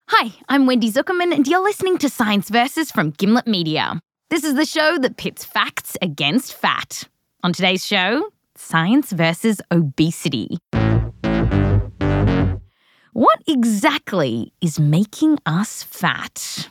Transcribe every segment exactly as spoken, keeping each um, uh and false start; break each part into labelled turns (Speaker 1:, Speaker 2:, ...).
Speaker 1: Hi, I'm Wendy Zuckerman and you're listening to Science Versus from Gimlet Media. This is the show that pits facts against fat. On today's show, science versus obesity. What exactly is making us fat?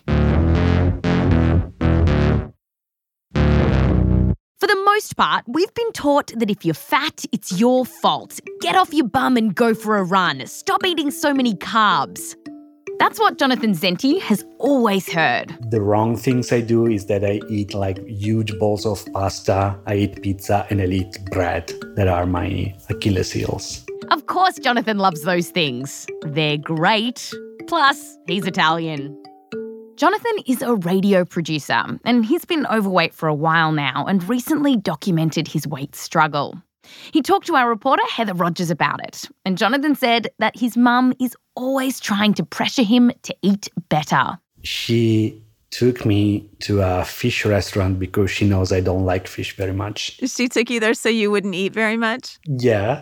Speaker 1: For the most part, we've been taught that if you're fat, it's your fault. Get off your bum and go for a run. Stop eating so many carbs. That's what Jonathan Zenti has always heard.
Speaker 2: The wrong things I do is that I eat like huge bowls of pasta, I eat pizza, and I eat bread. That are my Achilles heels.
Speaker 1: Of course Jonathan loves those things. They're great. Plus, he's Italian. Jonathan is a radio producer and he's been overweight for a while now and recently documented his weight struggle. He talked to our reporter Heather Rogers about it, and Jonathan said that his mum is always trying to pressure him to eat better.
Speaker 2: She took me to a fish restaurant because she knows I don't like fish very much.
Speaker 3: She took you there so you wouldn't eat very much?
Speaker 2: Yeah.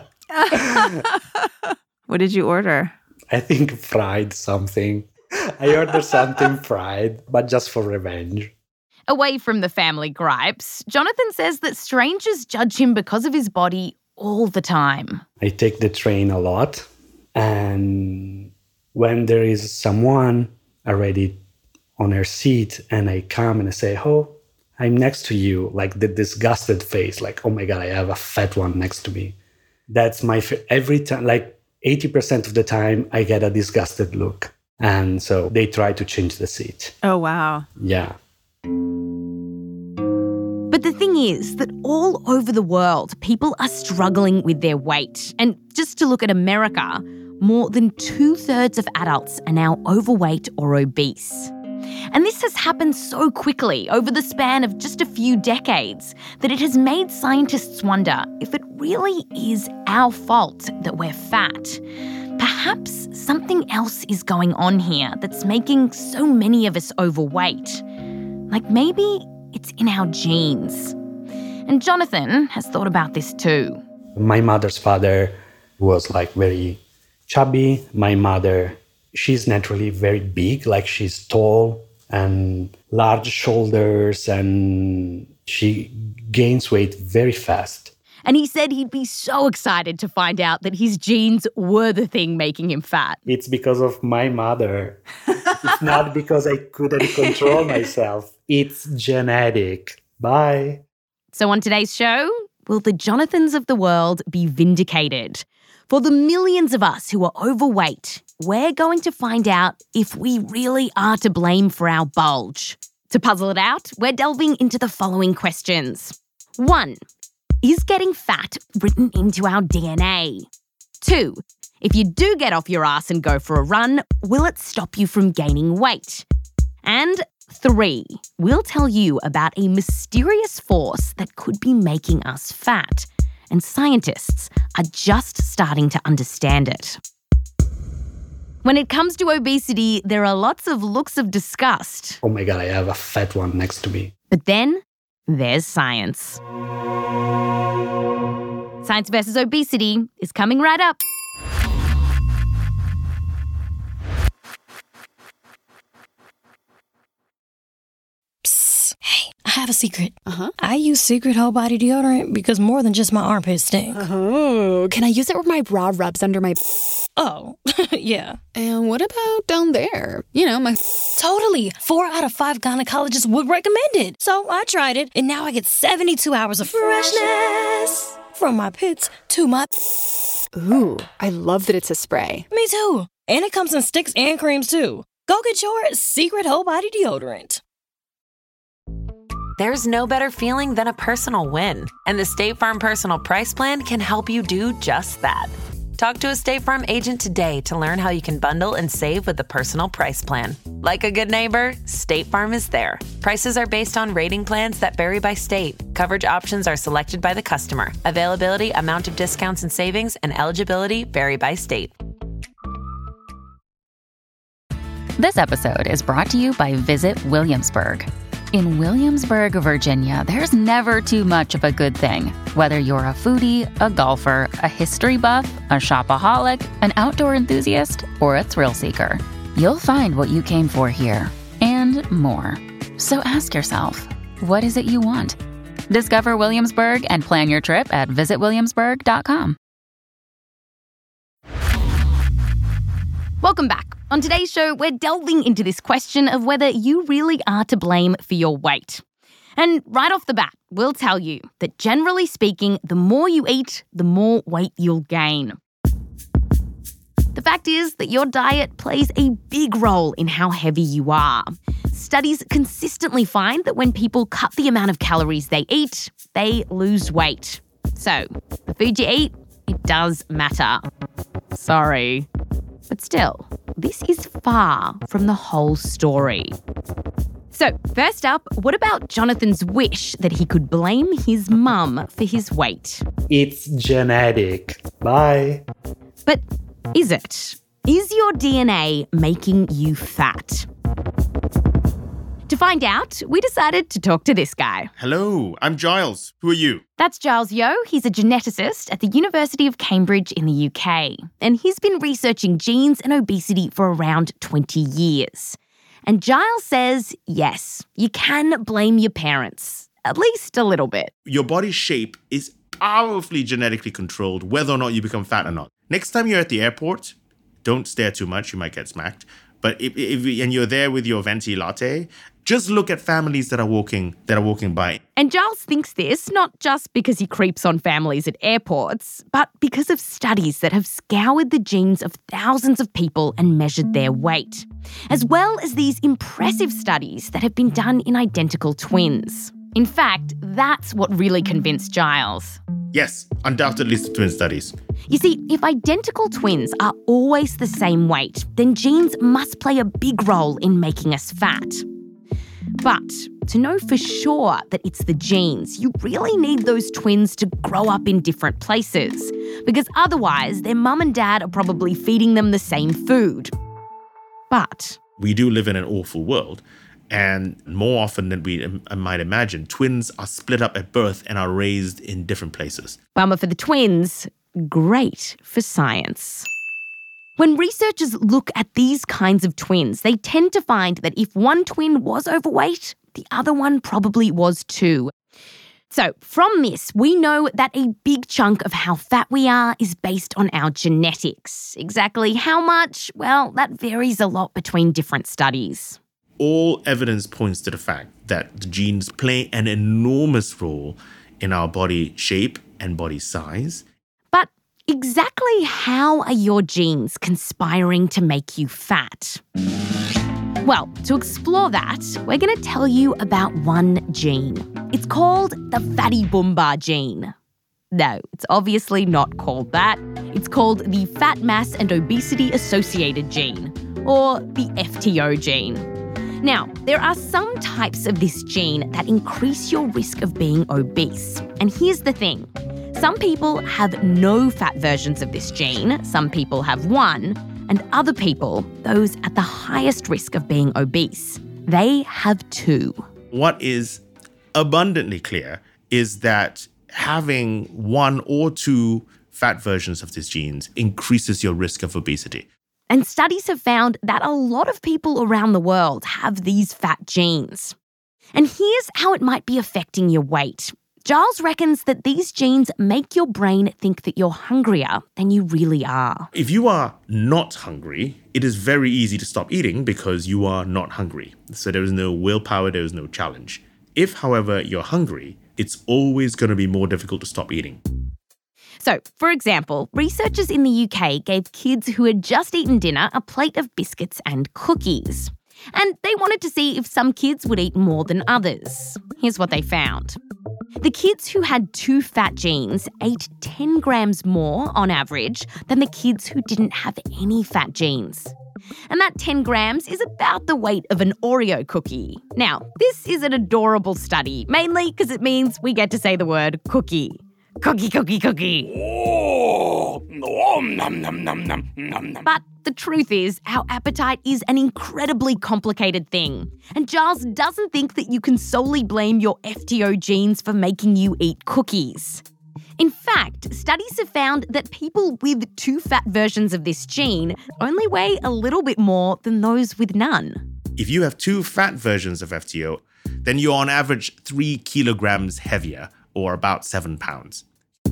Speaker 3: What did you order?
Speaker 2: I think fried something. I ordered something fried, but just for revenge.
Speaker 1: Away from the family gripes, Jonathan says that strangers judge him because of his body all the time.
Speaker 2: I take the train a lot, and when there is someone already on her seat and I come and I say, oh, I'm next to you, like the disgusted face, like, oh my God, I have a fat one next to me. That's my, every time, like eighty percent of the time I get a disgusted look. And so they try to change the seat.
Speaker 3: Oh, wow.
Speaker 2: Yeah.
Speaker 1: But the thing is that all over the world, people are struggling with their weight. And just to look at America, more than two-thirds of adults are now overweight or obese. And this has happened so quickly over the span of just a few decades that it has made scientists wonder if it really is our fault that we're fat. Perhaps something else is going on here that's making so many of us overweight. Like maybe it's in our genes. And Jonathan has thought about this too.
Speaker 2: My mother's father was like very chubby. My mother, she's naturally very big, like she's tall and large shoulders, and she gains weight very fast.
Speaker 1: And he said he'd be so excited to find out that his genes were the thing making him fat.
Speaker 2: It's because of my mother. It's not because I couldn't control myself. It's genetic. Bye.
Speaker 1: So on today's show, will the Jonathans of the world be vindicated? For the millions of us who are overweight, we're going to find out if we really are to blame for our bulge. To puzzle it out, we're delving into the following questions. One, is getting fat written into our D N A? Two, if you do get off your ass and go for a run, will it stop you from gaining weight? And three, we'll tell you about a mysterious force that could be making us fat, and scientists are just starting to understand it. When it comes to obesity, there are lots of looks of disgust.
Speaker 2: Oh my God, I have a fat one next to me.
Speaker 1: But then there's science. Science versus Obesity is coming right up.
Speaker 4: Psst. Hey, I have a secret.
Speaker 5: Uh-huh.
Speaker 4: I use Secret Whole Body Deodorant because more than just my armpits stink.
Speaker 5: Oh, can I use it where my bra rubs under my...
Speaker 4: Oh, yeah.
Speaker 5: And what about down there? You know, my...
Speaker 4: Totally. Four out of five gynecologists would recommend it. So I tried it, and now I get seventy-two hours of freshness. From my pits to my...
Speaker 5: Ooh, I love that it's a spray.
Speaker 4: Me too. And it comes in sticks and creams too. Go get your Secret Whole Body Deodorant.
Speaker 6: There's no better feeling than a personal win. And the State Farm Personal Price Plan can help you do just that. Talk to a State Farm agent today to learn how you can bundle and save with the Personal Price Plan. Like a good neighbor, State Farm is there. Prices are based on rating plans that vary by state. Coverage options are selected by the customer. Availability, amount of discounts and savings, and eligibility vary by state.
Speaker 7: This episode is brought to you by Visit Williamsburg. In Williamsburg, Virginia, there's never too much of a good thing. Whether you're a foodie, a golfer, a history buff, a shopaholic, an outdoor enthusiast, or a thrill seeker, You'll find what you came for here and more. So ask yourself, what is it you want? Discover Williamsburg and plan your trip at visit williamsburg dot com.
Speaker 1: Welcome back. On today's show, we're delving into this question of whether you really are to blame for your weight. And right off the bat, we'll tell you that generally speaking, the more you eat, the more weight you'll gain. The fact is that your diet plays a big role in how heavy you are. Studies consistently find that when people cut the amount of calories they eat, they lose weight. So, the food you eat, it does matter. Sorry. But still, this is far from the whole story. So, first up, what about Jonathan's wish that he could blame his mum for his weight?
Speaker 2: It's genetic. Bye.
Speaker 1: But is it? Is your D N A making you fat? To find out, we decided to talk to this guy.
Speaker 8: Hello, I'm Giles. Who are you?
Speaker 1: That's Giles Yeo. He's a geneticist at the University of Cambridge in the U K. And he's been researching genes and obesity for around twenty years. And Giles says, yes, you can blame your parents, at least a little bit.
Speaker 8: Your body shape is powerfully genetically controlled whether or not you become fat or not. Next time you're at the airport, don't stare too much, you might get smacked. But if, if and you're there with your venti latte, just look at families that are walking that are walking by.
Speaker 1: And Giles thinks this not just because he creeps on families at airports, but because of studies that have scoured the genes of thousands of people and measured their weight, as well as these impressive studies that have been done in identical twins. In fact, that's what really convinced Giles.
Speaker 8: Yes, undoubtedly twin studies.
Speaker 1: You see, if identical twins are always the same weight, then genes must play a big role in making us fat. But to know for sure that it's the genes, you really need those twins to grow up in different places, because otherwise their mum and dad are probably feeding them the same food. But
Speaker 8: we do live in an awful world. And more often than we might imagine, twins are split up at birth and are raised in different places.
Speaker 1: Bummer for the twins, great for science. When researchers look at these kinds of twins, they tend to find that if one twin was overweight, the other one probably was too. So from this, we know that a big chunk of how fat we are is based on our genetics. Exactly how much? Well, that varies a lot between different studies.
Speaker 8: All evidence points to the fact that the genes play an enormous role in our body shape and body size.
Speaker 1: But exactly how are your genes conspiring to make you fat? Well, to explore that, we're going to tell you about one gene. It's called the fatty bumbar gene. No, it's obviously not called that. It's called the fat mass and obesity associated gene, or the F T O gene. Now, there are some types of this gene that increase your risk of being obese. And here's the thing. Some people have no fat versions of this gene, some people have one, and other people, those at the highest risk of being obese, they have two.
Speaker 8: What is abundantly clear is that having one or two fat versions of these genes increases your risk of obesity.
Speaker 1: And studies have found that a lot of people around the world have these fat genes. And here's how it might be affecting your weight. Giles reckons that these genes make your brain think that you're hungrier than you really are.
Speaker 8: If you are not hungry, it is very easy to stop eating because you are not hungry. So there is no willpower, there is no challenge. If, however, you're hungry, it's always going to be more difficult to stop eating.
Speaker 1: So, for example, researchers in the U K gave kids who had just eaten dinner a plate of biscuits and cookies. And they wanted to see if some kids would eat more than others. Here's what they found. The kids who had two fat genes ate ten grams more on average than the kids who didn't have any fat genes. And that ten grams is about the weight of an Oreo cookie. Now, this is an adorable study, mainly because it means we get to say the word cookie. Cookie, cookie, cookie.
Speaker 9: Oh, nom, nom, nom, nom, nom, nom.
Speaker 1: But the truth is, our appetite is an incredibly complicated thing. And Giles doesn't think that you can solely blame your F T O genes for making you eat cookies. In fact, studies have found that people with two fat versions of this gene only weigh a little bit more than those with none.
Speaker 8: If you have two fat versions of F T O, then you're on average three kilograms heavier, or about seven pounds.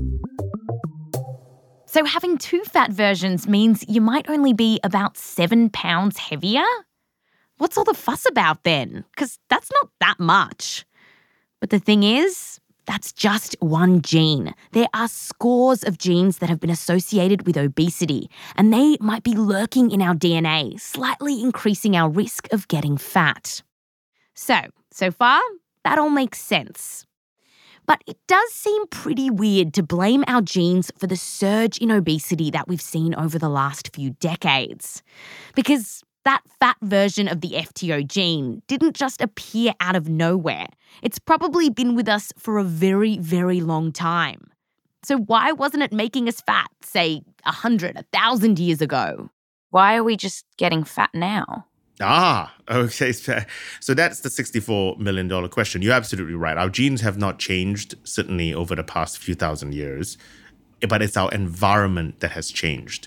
Speaker 1: So having two fat versions means you might only be about seven pounds heavier? What's all the fuss about then? Because that's not that much. But the thing is, that's just one gene. There are scores of genes that have been associated with obesity, and they might be lurking in our D N A, slightly increasing our risk of getting fat. So, so far, that all makes sense. But it does seem pretty weird to blame our genes for the surge in obesity that we've seen over the last few decades. Because that fat version of the F T O gene didn't just appear out of nowhere. It's probably been with us for a very, very long time. So why wasn't it making us fat, say, a hundred, a thousand years ago?
Speaker 7: Why are we just getting fat now?
Speaker 8: Ah, okay. So that's the sixty-four million dollars question. You're absolutely right. Our genes have not changed, certainly over the past few thousand years, but it's our environment that has changed.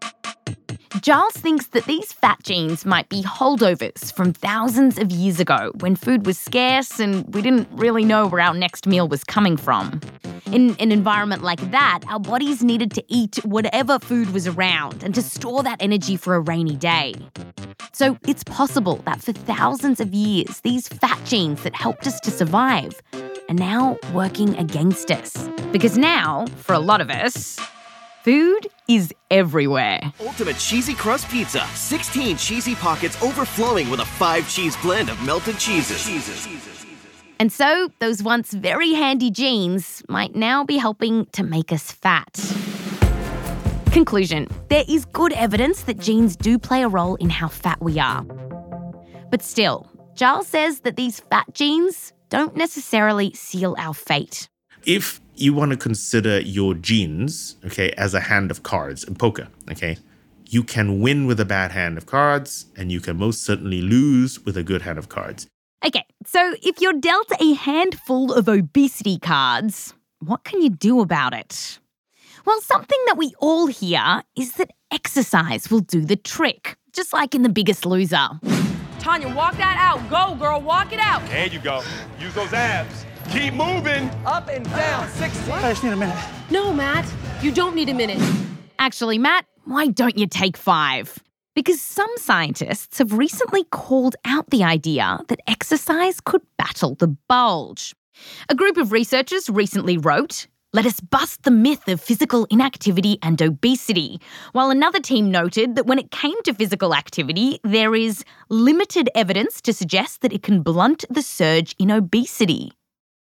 Speaker 1: Giles thinks that these fat genes might be holdovers from thousands of years ago when food was scarce and we didn't really know where our next meal was coming from. In an environment like that, our bodies needed to eat whatever food was around and to store that energy for a rainy day. So it's possible that for thousands of years, these fat genes that helped us to survive are now working against us. Because now, for a lot of us, food is everywhere.
Speaker 10: Ultimate Cheesy Crust Pizza. sixteen cheesy pockets overflowing with a five-cheese blend of melted cheeses. cheeses.
Speaker 1: And so those once very handy genes might now be helping to make us fat. Conclusion. There is good evidence that genes do play a role in how fat we are. But still, Giles says that these fat genes don't necessarily seal our fate.
Speaker 8: If you want to consider your genes, okay, as a hand of cards in poker, okay, you can win with a bad hand of cards and you can most certainly lose with a good hand of cards.
Speaker 1: Okay, so if you're dealt a handful of obesity cards, what can you do about it? Well, something that we all hear is that exercise will do the trick, just like in The Biggest Loser.
Speaker 11: Tanya, walk that out. Go, girl, walk it out.
Speaker 9: There you go. Use those abs. Keep moving.
Speaker 11: Up and down, sixteen.
Speaker 9: I just need a minute.
Speaker 11: No, Matt, you don't need a minute.
Speaker 1: Actually, Matt, why don't you take five? Because some scientists have recently called out the idea that exercise could battle the bulge. A group of researchers recently wrote, "Let us bust the myth of physical inactivity and obesity," while another team noted that when it came to physical activity, there is limited evidence to suggest that it can blunt the surge in obesity.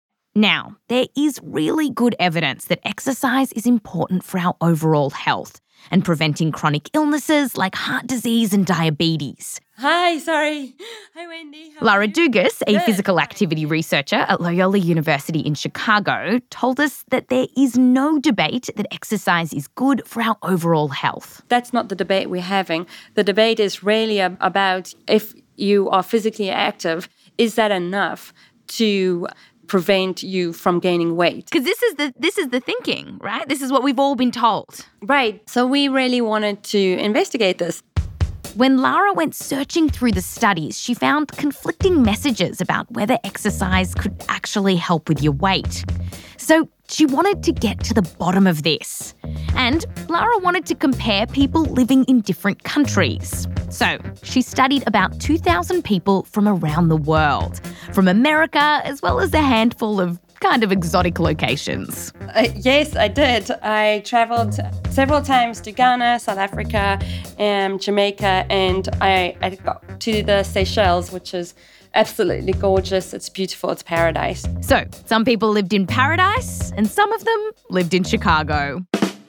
Speaker 1: Now, there is really good evidence that exercise is important for our overall health and preventing chronic illnesses like heart disease and diabetes.
Speaker 11: Hi, sorry. Hi, Wendy. How
Speaker 1: Lara Dugas, a
Speaker 11: Good.
Speaker 1: physical activity researcher at Loyola University in Chicago, told us that there is no debate that exercise is good for our overall health.
Speaker 12: That's not the debate we're having. The debate is really ab- about if you are physically active, is that enough to prevent you from gaining weight?
Speaker 1: Because this is the this is the thinking, right? This is what we've all been told.
Speaker 12: Right. So we really wanted to investigate this.
Speaker 1: When Lara went searching through the studies, she found conflicting messages about whether exercise could actually help with your weight. So she wanted to get to the bottom of this. And Lara wanted to compare people living in different countries. So she studied about two thousand people from around the world, from America as well as a handful of kind of exotic locations.
Speaker 12: Uh, yes, I did. I traveled several times to Ghana, South Africa, and Jamaica, and I, I got to the Seychelles, which is absolutely gorgeous. It's beautiful. It's paradise.
Speaker 1: So some people lived in paradise and some of them lived in Chicago.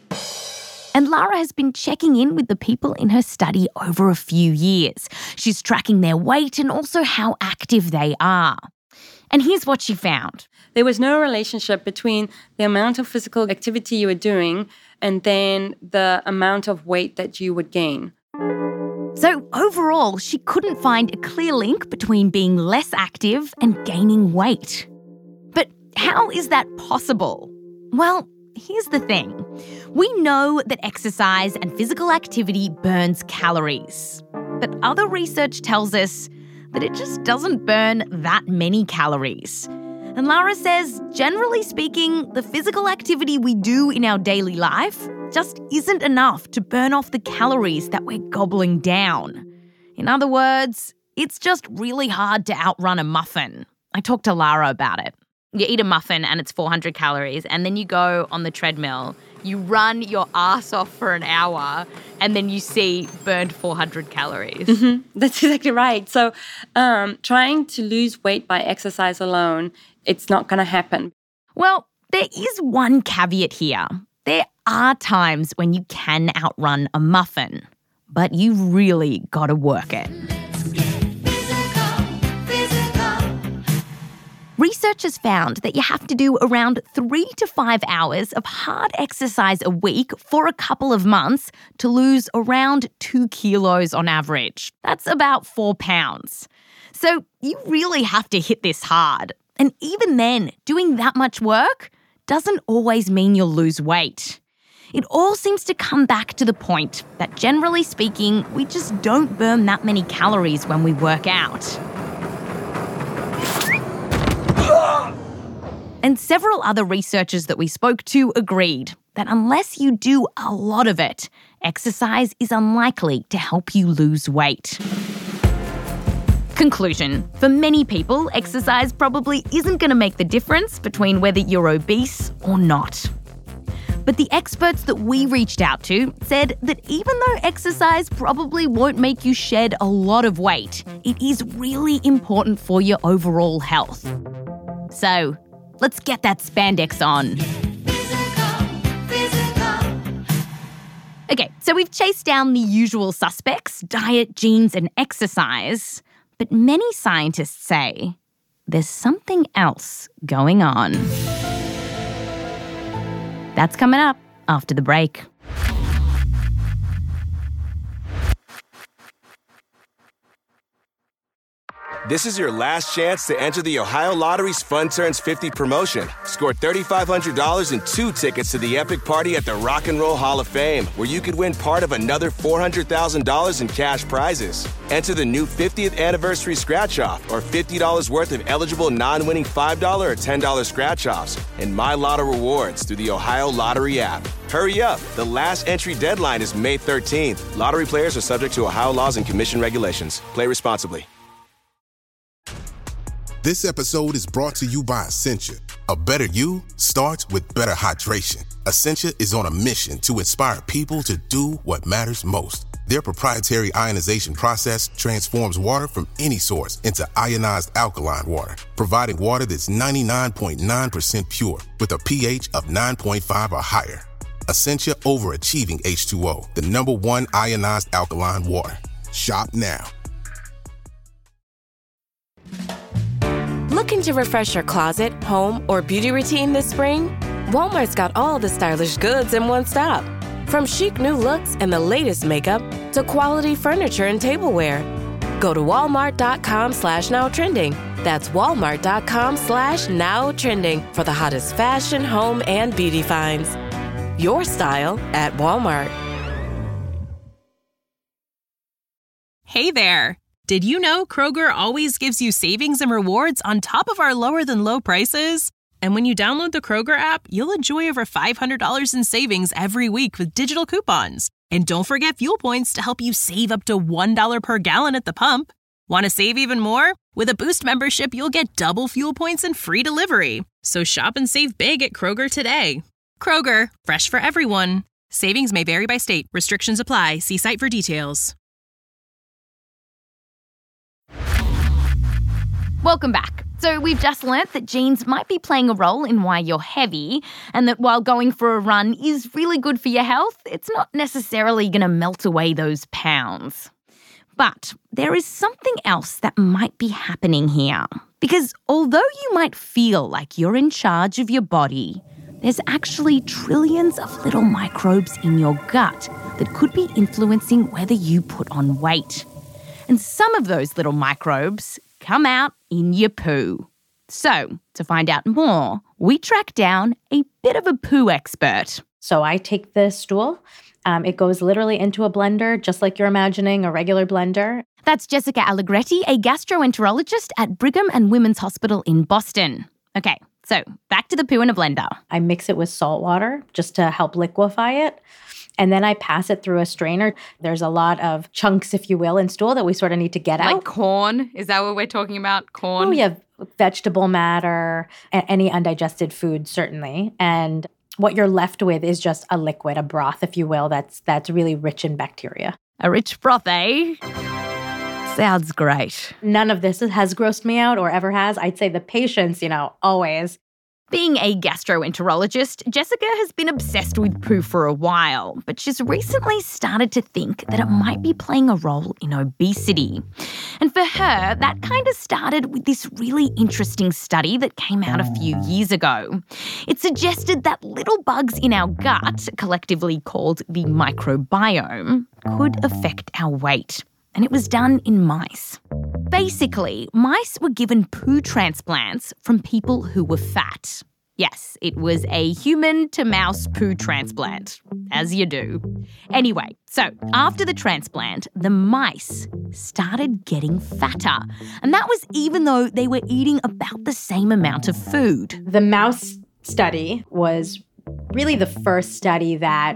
Speaker 1: And Lara has been checking in with the people in her study over a few years. She's tracking their weight and also how active they are. And here's what she found.
Speaker 12: There was no relationship between the amount of physical activity you were doing and then the amount of weight that you would gain.
Speaker 1: So overall, she couldn't find a clear link between being less active and gaining weight. But how is that possible? Well, here's the thing. We know that exercise and physical activity burns calories. But other research tells us that it just doesn't burn that many calories. And Lara says, generally speaking, the physical activity we do in our daily life just isn't enough to burn off the calories that we're gobbling down. In other words, it's just really hard to outrun a muffin. I talked to Lara about it. You eat a muffin and it's four hundred calories, and then you go on the treadmill, you run your ass off for an hour, and then you see burned four hundred calories.
Speaker 12: Mm-hmm. That's exactly right. So um, trying to lose weight by exercise alone, it's not going to happen.
Speaker 1: Well, there is one caveat here. There are times when you can outrun a muffin, but you really got to work it. Researchers found that you have to do around three to five hours of hard exercise a week for a couple of months to lose around two kilos on average. That's about four pounds. So you really have to hit this hard. And even then, doing that much work doesn't always mean you'll lose weight. It all seems to come back to the point that generally speaking, we just don't burn that many calories when we work out. And several other researchers that we spoke to agreed that unless you do a lot of it, exercise is unlikely to help you lose weight. Conclusion. For many people, exercise probably isn't going to make the difference between whether you're obese or not. But the experts that we reached out to said that even though exercise probably won't make you shed a lot of weight, it is really important for your overall health. So, let's get that spandex on. Okay, so we've chased down the usual suspects, diet, genes, and exercise. But many scientists say there's something else going on. That's coming up after the break.
Speaker 13: This is your last chance to enter the Ohio Lottery's Fun Turns fifty promotion. Score three thousand five hundred dollars and two tickets to the epic party at the Rock and Roll Hall of Fame, where you could win part of another four hundred thousand dollars in cash prizes. Enter the new fiftieth anniversary scratch-off or fifty dollars worth of eligible non-winning five dollars or ten dollars scratch-offs and My Lotto rewards through the Ohio Lottery app. Hurry up. The last entry deadline is May thirteenth. Lottery players are subject to Ohio laws and commission regulations. Play responsibly.
Speaker 14: This episode is brought to you by Essentia. A better you starts with better hydration. Essentia is on a mission to inspire people to do what matters most. Their proprietary ionization process transforms water from any source into ionized alkaline water, providing water that's ninety-nine point nine percent pure with a pH of nine point five or higher. Essentia Overachieving H two O, the number one ionized alkaline water. Shop now.
Speaker 15: Looking to refresh your closet, home, or beauty routine this spring? Walmart's got all the stylish goods in one stop. From chic new looks and the latest makeup to quality furniture and tableware. Go to walmart.com slash now trending. That's walmart.com slash now trending for the hottest fashion, home, and beauty finds. Your style at Walmart.
Speaker 16: Hey there. Did you know Kroger always gives you savings and rewards on top of our lower than low prices? And when you download the Kroger app, you'll enjoy over five hundred dollars in savings every week with digital coupons. And don't forget fuel points to help you save up to one dollar per gallon at the pump. Want to save even more? With a Boost membership, you'll get double fuel points and free delivery. So shop and save big at Kroger today. Kroger, fresh for everyone. Savings may vary by state. Restrictions apply. See site for details.
Speaker 1: Welcome back. So we've just learnt that genes might be playing a role in why you're heavy, and that while going for a run is really good for your health, it's not necessarily going to melt away those pounds. But there is something else that might be happening here. Because although you might feel like you're in charge of your body, there's actually trillions of little microbes in your gut that could be influencing whether you put on weight. And some of those little microbes come out in your poo. So, to find out more, we tracked down a bit of a poo expert.
Speaker 17: So I take the stool. Um, it goes literally into a blender, just like you're imagining a regular blender.
Speaker 1: That's Jessica Allegretti, a gastroenterologist at Brigham and Women's Hospital in Boston. Okay, so back to the poo in a blender.
Speaker 17: I mix it with salt water just to help liquefy it. And then I pass it through a strainer. There's a lot of chunks, if you will, in stool that we sort of need to get out.
Speaker 1: Like corn? Is that what we're talking about? Corn?
Speaker 17: Oh, yeah. Vegetable matter, any undigested food, certainly. And what you're left with is just a liquid, a broth, if you will, that's that's really rich in bacteria.
Speaker 1: A rich broth, eh? Sounds great.
Speaker 17: None of this has grossed me out or ever has. I'd say the patients, you know, always.
Speaker 1: Being a gastroenterologist, Jessica has been obsessed with poo for a while, but she's recently started to think that it might be playing a role in obesity. And for her, that kind of started with this really interesting study that came out a few years ago. It suggested that little bugs in our gut, collectively called the microbiome, could affect our weight. And it was done in mice. Basically, mice were given poo transplants from people who were fat. Yes, it was a human-to-mouse poo transplant, as you do. Anyway, so after the transplant, the mice started getting fatter. And that was even though they were eating about the same amount of food.
Speaker 17: The mouse study was really the first study that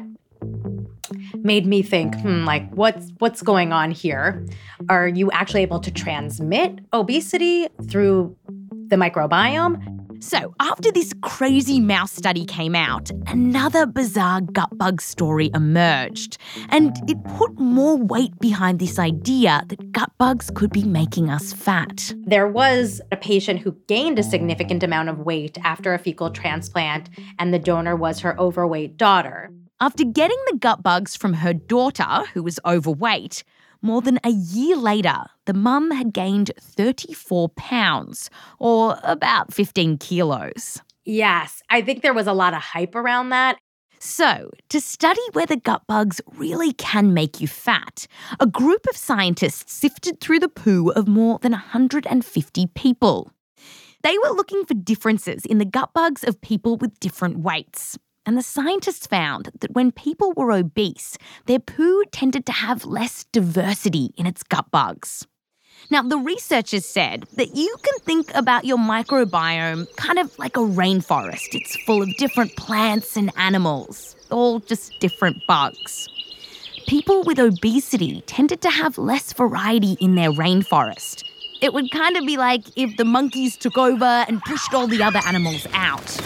Speaker 17: made me think, hmm, like, what's what's going on here? Are you actually able to transmit obesity through the microbiome?
Speaker 1: So after this crazy mouse study came out, another bizarre gut bug story emerged. And it put more weight behind this idea that gut bugs could be making us fat.
Speaker 17: There was a patient who gained a significant amount of weight after a fecal transplant, and the donor was her overweight daughter.
Speaker 1: After getting the gut bugs from her daughter, who was overweight, more than a year later, the mum had gained thirty-four pounds, or about fifteen kilos.
Speaker 17: Yes, I think there was a lot of hype around that.
Speaker 1: So, to study whether gut bugs really can make you fat, a group of scientists sifted through the poo of more than one hundred fifty people. They were looking for differences in the gut bugs of people with different weights. And the scientists found that when people were obese, their poo tended to have less diversity in its gut bugs. Now, the researchers said that you can think about your microbiome kind of like a rainforest. It's full of different plants and animals, all just different bugs. People with obesity tended to have less variety in their rainforest. It would kind of be like if the monkeys took over and pushed all the other animals out.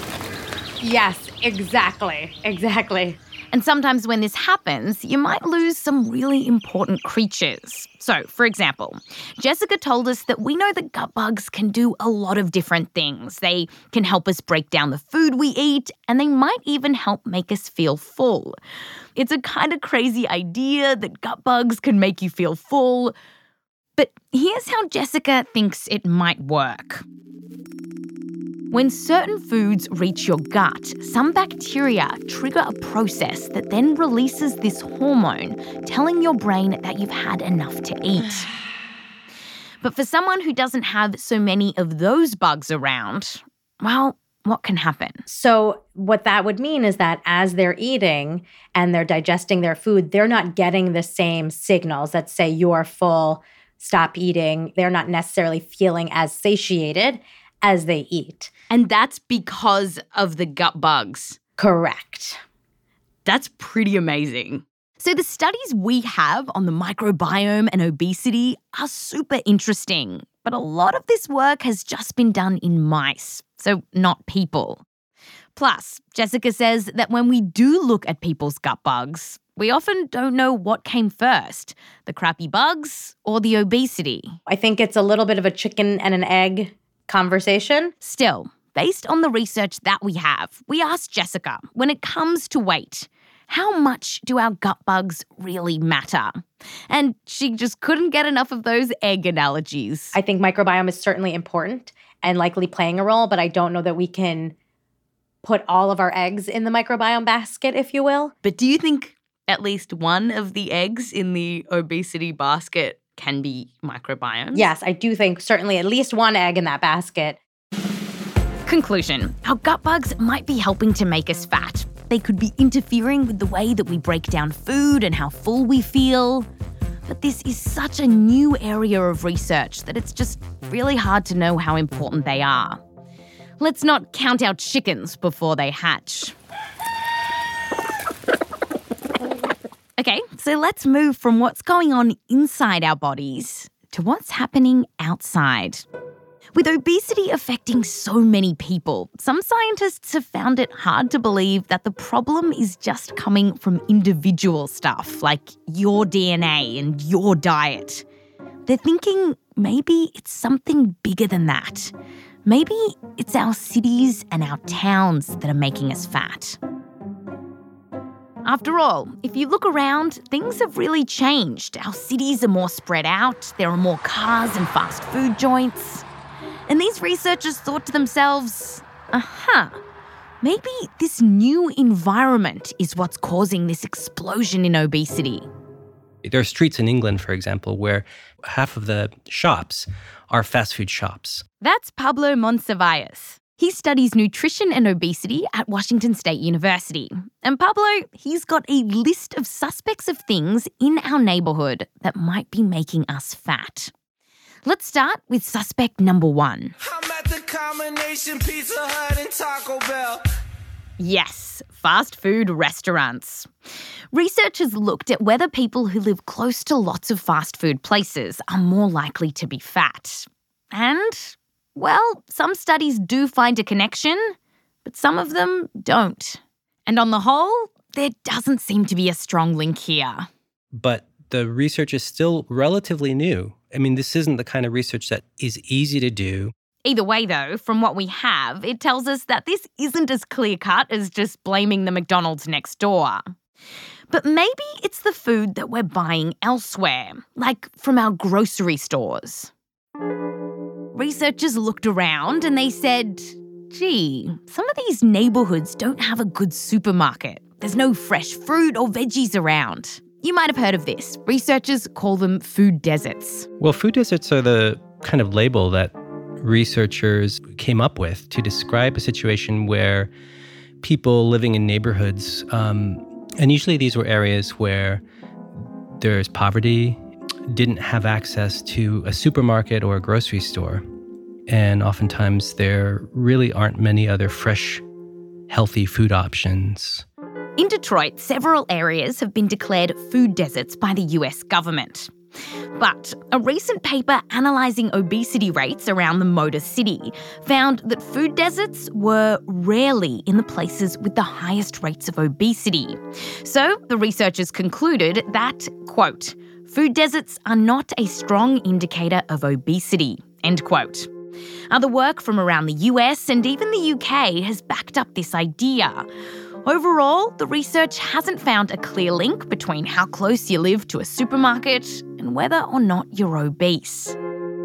Speaker 17: Yes, exactly, exactly.
Speaker 1: And sometimes when this happens, you might lose some really important creatures. So, for example, Jessica told us that we know that gut bugs can do a lot of different things. They can help us break down the food we eat, and they might even help make us feel full. It's a kind of crazy idea that gut bugs can make you feel full. But here's how Jessica thinks it might work. When certain foods reach your gut, some bacteria trigger a process that then releases this hormone, telling your brain that you've had enough to eat. But for someone who doesn't have so many of those bugs around, well, what can happen?
Speaker 17: So what that would mean is that as they're eating and they're digesting their food, they're not getting the same signals that say you're full, stop eating. They're not necessarily feeling as satiated as they eat.
Speaker 1: And that's because of the gut bugs.
Speaker 17: Correct.
Speaker 1: That's pretty amazing. So the studies we have on the microbiome and obesity are super interesting, but a lot of this work has just been done in mice, so not people. Plus, Jessica says that when we do look at people's gut bugs, we often don't know what came first, the crappy bugs or the obesity.
Speaker 17: I think it's a little bit of a chicken and an egg conversation.
Speaker 1: Still, based on the research that we have, we asked Jessica, when it comes to weight, how much do our gut bugs really matter? And she just couldn't get enough of those egg analogies.
Speaker 17: I think microbiome is certainly important and likely playing a role, but I don't know that we can put all of our eggs in the microbiome basket, if you will.
Speaker 1: But do you think at least one of the eggs in the obesity basket can be microbiomes?
Speaker 17: Yes, I do think certainly at least one egg in that basket
Speaker 1: Conclusion. Our gut bugs might be helping to make us fat. They could be interfering with the way that we break down food and how full we feel. But this is such a new area of research that it's just really hard to know how important they are. Let's not count our chickens before they hatch. Okay, so let's move from what's going on inside our bodies to what's happening outside. With obesity affecting so many people, some scientists have found it hard to believe that the problem is just coming from individual stuff like your D N A and your diet. They're thinking maybe it's something bigger than that. Maybe it's our cities and our towns that are making us fat. After all, if you look around, things have really changed. Our cities are more spread out, there are more cars and fast food joints. And these researchers thought to themselves, aha, maybe this new environment is what's causing this explosion in obesity.
Speaker 18: There are streets in England, for example, where half of the shops are fast food shops.
Speaker 1: That's Pablo Monsivais. He studies nutrition and obesity at Washington State University. And Pablo, he's got a list of suspects of things in our neighbourhood that might be making us fat. Let's start with suspect number one.
Speaker 19: I'm at the combination Pizza Hut and Taco Bell.
Speaker 1: Yes, fast food restaurants. Researchers looked at whether people who live close to lots of fast food places are more likely to be fat. And, well, some studies do find a connection, but some of them don't. And on the whole, there doesn't seem to be a strong link here.
Speaker 18: But the research is still relatively new. I mean, this isn't the kind of research that is easy to do.
Speaker 1: Either way, though, from what we have, it tells us that this isn't as clear-cut as just blaming the McDonald's next door. But maybe it's the food that we're buying elsewhere, like from our grocery stores. Researchers looked around and they said, gee, some of these neighbourhoods don't have a good supermarket. There's no fresh fruit or veggies around. You might have heard of this. Researchers call them food deserts.
Speaker 18: Well, food deserts are the kind of label that researchers came up with to describe a situation where people living in neighborhoods, um, and usually these were areas where there's poverty, didn't have access to a supermarket or a grocery store. And oftentimes there really aren't many other fresh, healthy food options.
Speaker 1: In Detroit, several areas have been declared food deserts by the U S government. But a recent paper analysing obesity rates around the Motor City found that food deserts were rarely in the places with the highest rates of obesity. So the researchers concluded that, quote, food deserts are not a strong indicator of obesity, end quote. Other work from around the U S and even the U K has backed up this idea. Overall, the research hasn't found a clear link between how close you live to a supermarket and whether or not you're obese.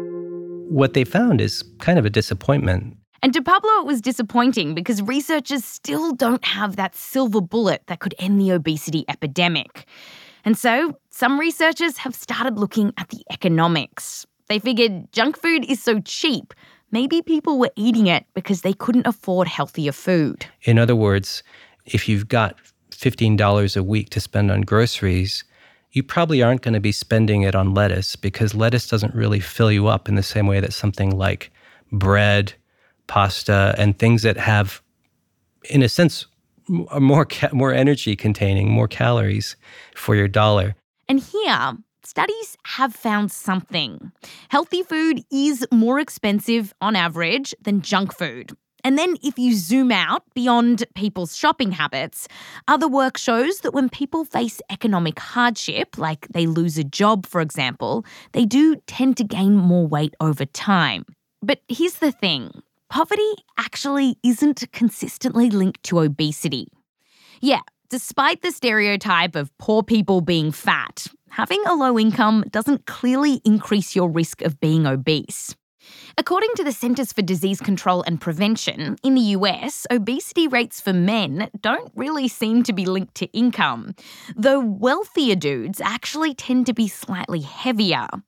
Speaker 18: What they found is kind of a disappointment.
Speaker 1: And to Pablo, it was disappointing because researchers still don't have that silver bullet that could end the obesity epidemic. And so some researchers have started looking at the economics. They figured junk food is so cheap, maybe people were eating it because they couldn't afford healthier food.
Speaker 18: In other words, if you've got fifteen dollars a week to spend on groceries, you probably aren't going to be spending it on lettuce because lettuce doesn't really fill you up in the same way that something like bread, pasta, and things that have, in a sense, more ca- more energy containing, more calories for your dollar.
Speaker 1: And here, studies have found something. Healthy food is more expensive on average than junk food. And then if you zoom out beyond people's shopping habits, other work shows that when people face economic hardship, like they lose a job, for example, they do tend to gain more weight over time. But here's the thing. Poverty actually isn't consistently linked to obesity. Yeah, despite the stereotype of poor people being fat, having a low income doesn't clearly increase your risk of being obese. According to the Centers for Disease Control and Prevention, in the U S, obesity rates for men don't really seem to be linked to income, though wealthier dudes actually tend to be slightly heavier.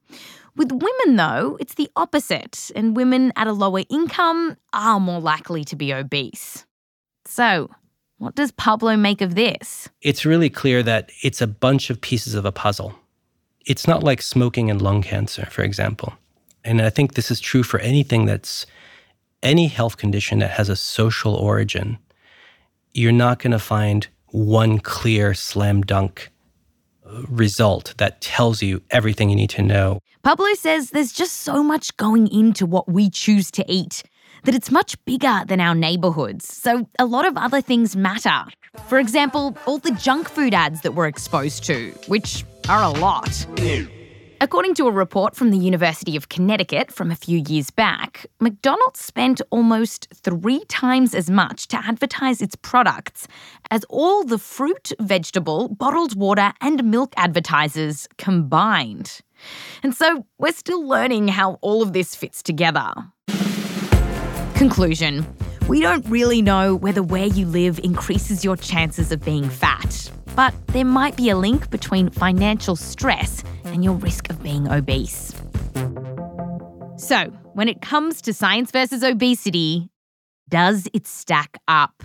Speaker 1: With women, though, it's the opposite, and women at a lower income are more likely to be obese. So, what does Pablo make of this?
Speaker 18: It's really clear that it's a bunch of pieces of a puzzle. It's not like smoking and lung cancer, for example. And I think this is true for anything that's any health condition that has a social origin. You're not going to find one clear slam dunk result that tells you everything you need to know.
Speaker 1: Pablo says there's just so much going into what we choose to eat that it's much bigger than our neighborhoods. So a lot of other things matter. For example, all the junk food ads that we're exposed to, which are a lot. According to a report from the University of Connecticut from a few years back, McDonald's spent almost three times as much to advertise its products as all the fruit, vegetable, bottled water and milk advertisers combined. And so we're still learning how all of this fits together. Conclusion. We don't really know whether where you live increases your chances of being fat, but there might be a link between financial stress and your risk of being obese. So, when it comes to science versus obesity, does it stack up?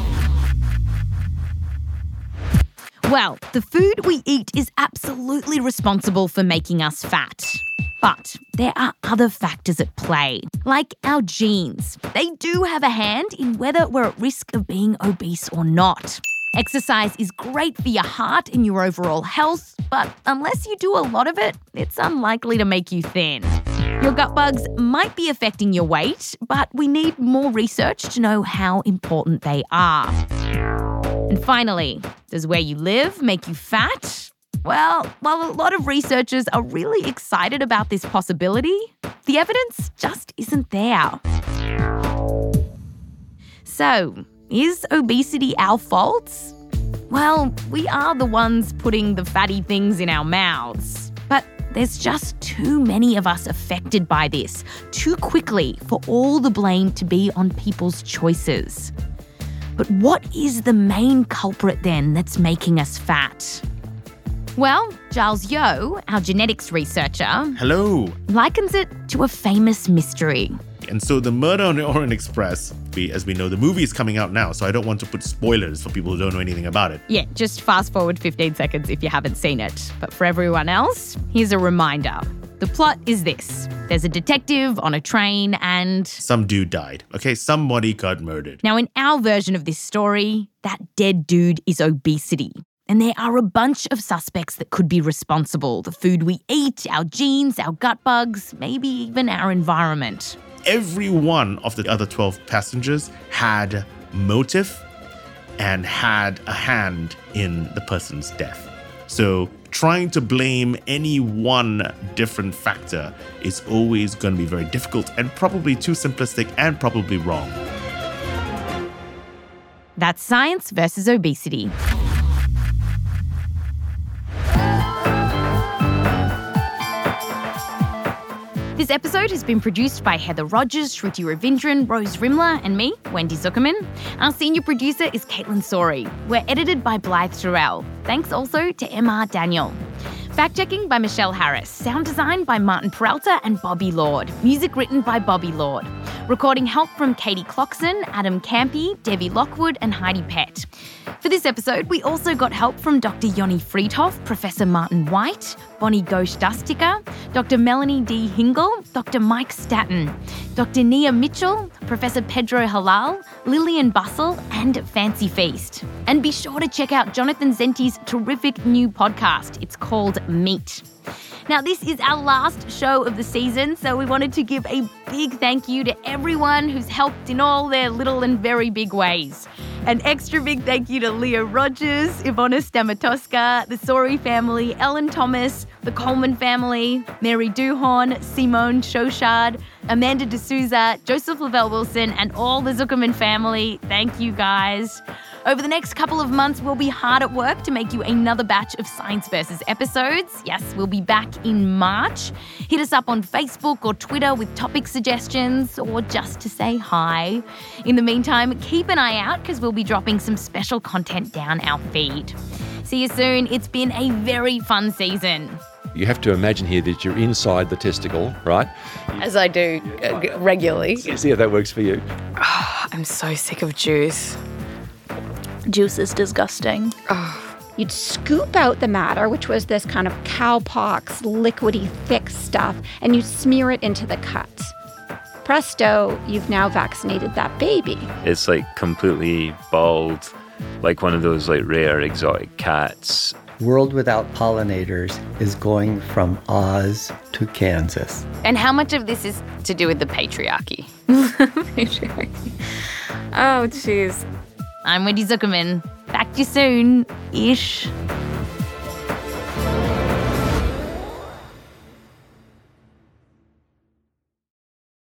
Speaker 1: Well, the food we eat is absolutely responsible for making us fat. But there are other factors at play, like our genes. They do have a hand in whether we're at risk of being obese or not. Exercise is great for your heart and your overall health, but unless you do a lot of it, it's unlikely to make you thin. Your gut bugs might be affecting your weight, but we need more research to know how important they are. And finally, does where you live make you fat? Well, while a lot of researchers are really excited about this possibility, the evidence just isn't there. So, is obesity our fault? Well, we are the ones putting the fatty things in our mouths. But there's just too many of us affected by this, too quickly for all the blame to be on people's choices. But what is the main culprit then that's making us fat? Well, Giles Yeo, our genetics researcher,
Speaker 8: Hello.
Speaker 1: likens it to a famous mystery.
Speaker 8: And so the Murder on the Orient Express, we, as we know, the movie is coming out now, so I don't want to put spoilers for people who don't know anything about it.
Speaker 1: Yeah, just fast forward fifteen seconds if you haven't seen it. But for everyone else, here's a reminder. The plot is this. There's a detective on a train and...
Speaker 8: Some dude died. Okay, somebody got murdered.
Speaker 1: Now, in our version of this story, that dead dude is obesity. And there are a bunch of suspects that could be responsible. The food we eat, our genes, our gut bugs, maybe even our environment.
Speaker 8: Every one of the other twelve passengers had motive and had a hand in the person's death. So trying to blame any one different factor is always going to be very difficult and probably too simplistic and probably wrong.
Speaker 1: That's science versus obesity. This episode has been produced by Heather Rogers, Shruti Ravindran, Rose Rimler, and me, Wendy Zuckerman. Our senior producer is Caitlin Sori. We're edited by Blythe Terrell. Thanks also to M R Daniel. Fact-checking by Michelle Harris. Sound design by Martin Peralta and Bobby Lord. Music written by Bobby Lord. Recording help from Katie Clockson, Adam Campy, Debbie Lockwood, and Heidi Pett. For this episode, we also got help from Doctor Yoni Friedhoff, Professor Martin White, Bonnie Ghosh-Dustica, Doctor Melanie D. Hingle, Doctor Mike Staton, Doctor Nia Mitchell, Professor Pedro Halal, Lillian Bussell, and Fancy Feast. And be sure to check out Jonathan Zenti's terrific new podcast. It's called Meet. Now, this is our last show of the season, so we wanted to give a big thank you to everyone who's helped in all their little and very big ways. An extra big thank you to Leah Rogers, Ivona Stamatoska, the Sori family, Ellen Thomas, the Coleman family, Mary Duhorn, Simone Shoshard, Amanda D'Souza, Joseph Lavelle Wilson, and all the Zuckerman family. Thank you, guys. Over the next couple of months, we'll be hard at work to make you another batch of Science Versus episodes. Yes, we'll be back in March. Hit us up on Facebook or Twitter with topic suggestions or just to say hi. In the meantime, keep an eye out because we'll be dropping some special content down our feed. See you soon. It's been a very fun season.
Speaker 20: You have to imagine here that you're inside the testicle, right?
Speaker 21: As I do uh, regularly.
Speaker 20: See if that works for you.
Speaker 21: Oh, I'm so sick of juice.
Speaker 22: Juice is disgusting.
Speaker 21: Oh.
Speaker 23: You'd scoop out the matter, which was this kind of cowpox, liquidy, thick stuff, and you'd smear it into the cuts. Presto, you've now vaccinated that baby.
Speaker 24: It's like completely bald, like one of those like rare exotic cats.
Speaker 25: World Without Pollinators is going from Oz to Kansas.
Speaker 1: And how much of this is to do with the patriarchy?
Speaker 21: Patriarchy. Oh, jeez.
Speaker 1: I'm Wendy Zuckerman. Back to you soon, ish.